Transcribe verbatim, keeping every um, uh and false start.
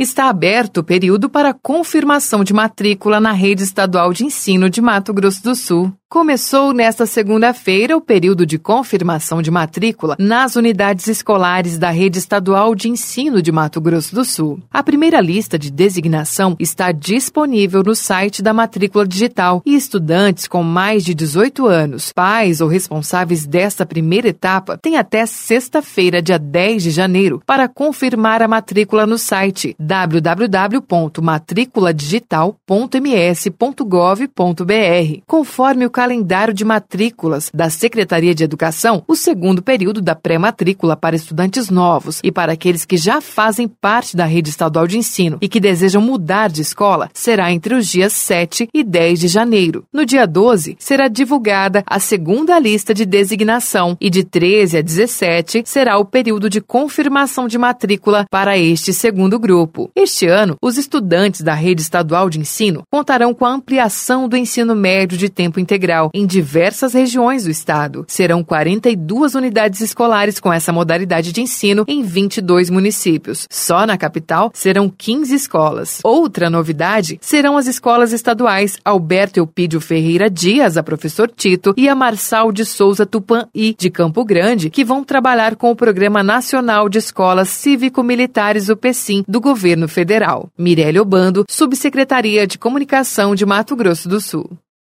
Está aberto o período para confirmação de matrícula na Rede Estadual de Ensino de Mato Grosso do Sul. Começou nesta segunda-feira o período de confirmação de matrícula nas unidades escolares da Rede Estadual de Ensino de Mato Grosso do Sul. A primeira lista de designação está disponível no site da Matrícula Digital e estudantes com mais de dezoito anos, pais ou responsáveis desta primeira etapa, têm até sexta-feira, dia dez de janeiro, para confirmar a matrícula no site w w w ponto matricula digital ponto m s ponto gov ponto b r. Conforme o calendário de matrículas da Secretaria de Educação, o segundo período da pré-matrícula para estudantes novos e para aqueles que já fazem parte da Rede Estadual de Ensino e que desejam mudar de escola será entre os dias sete e dez de janeiro. No dia doze, será divulgada a segunda lista de designação e de treze a dezessete será o período de confirmação de matrícula para este segundo grupo. Este ano, os estudantes da Rede Estadual de Ensino contarão com a ampliação do ensino médio de tempo integral em diversas regiões do estado. Serão quarenta e duas unidades escolares com essa modalidade de ensino em vinte e dois municípios. Só na capital serão quinze escolas. Outra novidade serão as escolas estaduais Alberto Eupídio Ferreira Dias, a Professor Tito, e a Marçal de Souza Tupã-I, de Campo Grande, que vão trabalhar com o Programa Nacional de Escolas Cívico-Militares, o PECIM, do Governo Federal. Mirelle Obando, Subsecretaria de Comunicação de Mato Grosso do Sul.